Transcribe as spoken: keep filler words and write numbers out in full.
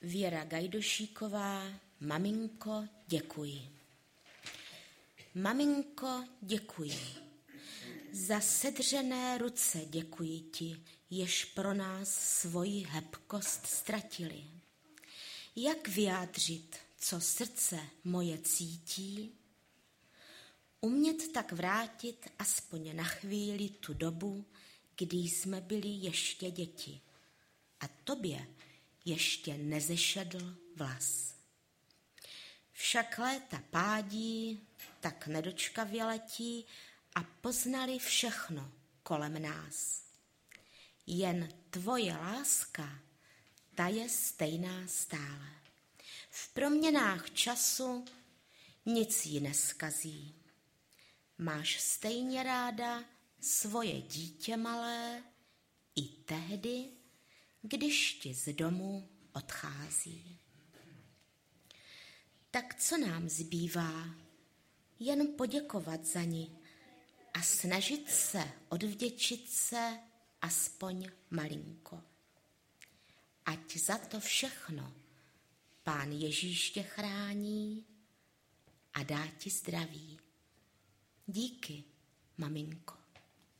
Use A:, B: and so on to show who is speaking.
A: Věra Gajdošíková, maminko, děkuji. Maminko, děkuji. Za sedřené ruce děkuji ti, jež pro nás svoji hebkost ztratili. Jak vyjádřit, co srdce moje cítí? Umět tak vrátit aspoň na chvíli tu dobu, kdy jsme byli ještě děti a tobě ještě nezešedl vlas. Však léta pádí, tak nedočkavě letí a poznali všechno kolem nás. Jen tvoje láska, ta je stejná stále. V proměnách času nic ji neskazí. Máš stejně ráda svoje dítě malé i tehdy, když ti z domu odchází. Tak co nám zbývá? Jen poděkovat za ni a snažit se odvděčit se aspoň malinko. Ať za to všechno Pán Ježíš tě chrání a dá ti zdraví. Díky, maminko.